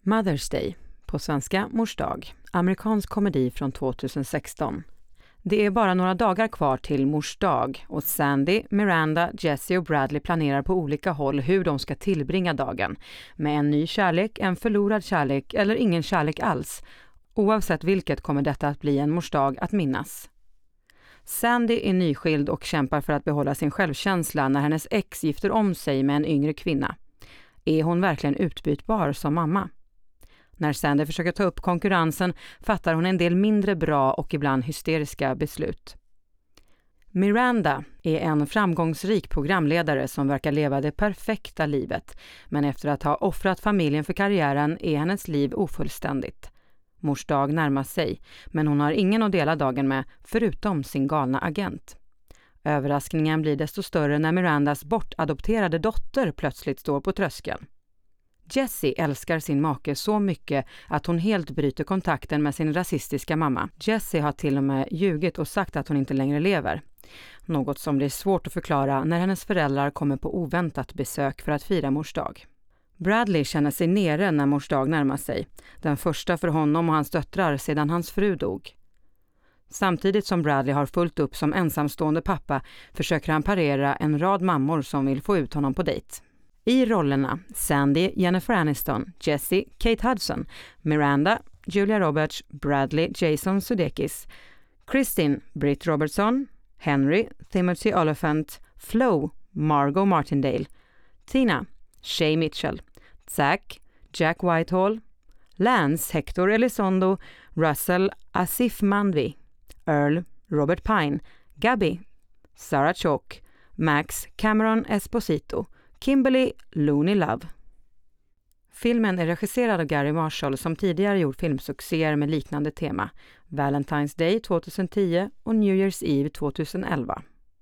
Mother's Day, på svenska Mors dag, amerikansk komedi från 2016. Det är bara några dagar kvar till Mors dag och Sandy, Miranda, Jesse och Bradley planerar på olika håll hur de ska tillbringa dagen. Med en ny kärlek, en förlorad kärlek eller ingen kärlek alls. Oavsett vilket kommer detta att bli en Mors dag att minnas. Sandy är nyskild och kämpar för att behålla sin självkänsla när hennes ex gifter om sig med en yngre kvinna. Är hon verkligen utbytbar som mamma? När Sandy försöker ta upp konkurrensen fattar hon en del mindre bra och ibland hysteriska beslut. Miranda är en framgångsrik programledare som verkar leva det perfekta livet. Men efter att ha offrat familjen för karriären är hennes liv ofullständigt. Mors dag närmar sig, men hon har ingen att dela dagen med förutom sin galna agent. Överraskningen blir desto större när Mirandas bortadopterade dotter plötsligt står på tröskeln. Jessie älskar sin make så mycket att hon helt bryter kontakten med sin rasistiska mamma. Jessie har till och med ljugit och sagt att hon inte längre lever. Något som blir svårt att förklara när hennes föräldrar kommer på oväntat besök för att fira Mors dag. Bradley känner sig nere när Mors dag närmar sig. Den första för honom och hans döttrar sedan hans fru dog. Samtidigt som Bradley har fullt upp som ensamstående pappa försöker han parera en rad mammor som vill få ut honom på dejt. I rollerna Sandy, Jennifer Aniston, Jessie, Kate Hudson, Miranda, Julia Roberts, Bradley, Jason Sudeikis, Kristin, Britt Robertson, Henry, Timothy Olyphant, Flo, Margot Martindale, Tina, Shay Mitchell, Zack, Jack Whitehall, Lance, Hector Elizondo, Russell, Asif Mandvi, Earl, Robert Pine, Gabby, Sarah Chalk, Max, Cameron Esposito, Kimberly, Looney Love. Filmen är regisserad av Gary Marshall som tidigare gjort filmsuccéer med liknande tema. Valentine's Day 2010 och New Year's Eve 2011.